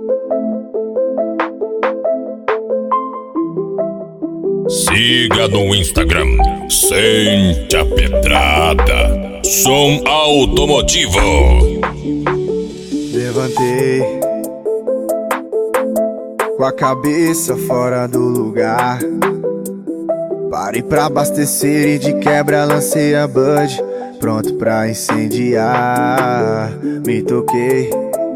Siga no Instagram, Sente a Pedrada, som automotivo. Levantei com a cabeça fora do lugar. Parei pra abastecer e de quebra lancei a Bud, pronto pra incendiar. Me toquei,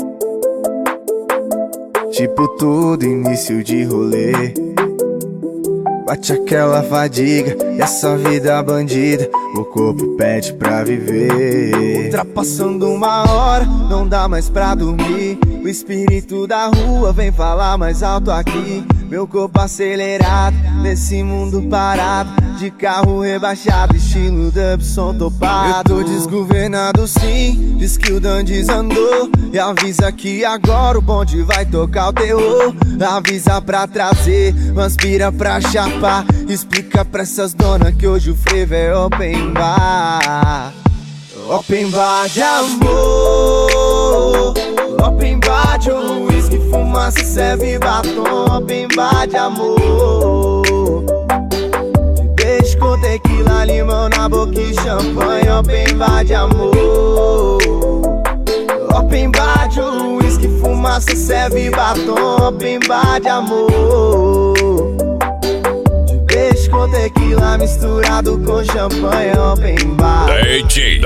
tipo tudo início de rolê. Bate aquela fadiga e essa vida bandida, o corpo pede pra viver. Ultrapassando 1 hora, não dá mais pra dormir. O espírito da rua vem falar mais alto aqui. Meu corpo acelerado, nesse mundo parado, de carro rebaixado, estilo Dubson topado. Eu tô desgovernado sim, diz que o Dan desandou. E avisa que agora o bonde vai tocar o terror. Avisa pra trazer, transpira pra chapar. Explica pra essas donas que hoje o frevo é open bar. Open bar de amor, open bar de uísque, fumaça, serve batom. Open bar de amor, de beijo com tequila, limão na boca e champanhe. Open bar de amor, open bar de uísque, fumaça, serve batom. Open bar de amor, de beijo com tequila misturado com champanhe. Open bar DJ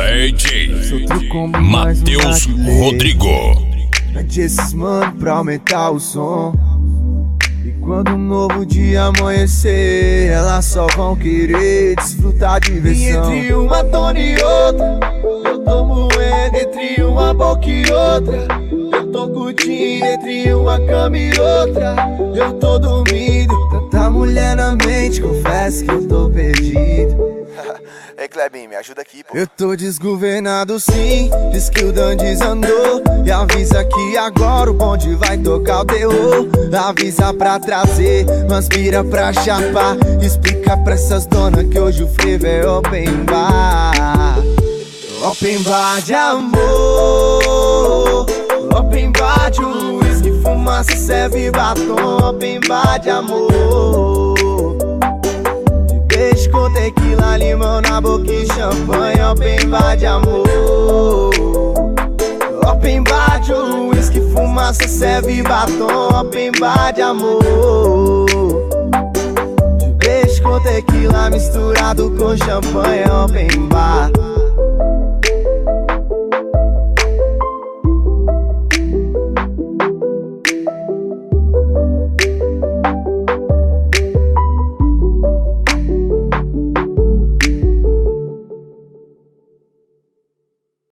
Matheus Rodrigo. Pede esses mano pra aumentar o som. E quando um novo dia amanhecer, elas só vão querer desfrutar de diversão. E entre uma tona e outra, eu tô moendo. Entre uma boca e outra, eu tô curtindo. Entre uma cama e outra, eu tô dormindo. Tanta mulher na mente, confesso que eu tô perdido. Ei, Clebinho, me ajuda aqui, pô. Eu tô desgovernado sim, diz que o Dan desandou. E avisa que agora o bonde vai tocar o terror. Avisa pra trazer, transpira pra chapar. Explica pra essas donas que hoje o frevo é open bar. Open bar de amor, open bar de uísque, fumaça, serve batom. Open bar de amor, beijo com tequila, limão na boca e champanhe. Open bar de amor, open bar de uísque, fumaça, serve batom. Open bar de amor, de beijo com tequila misturado com champanhe. Open bar.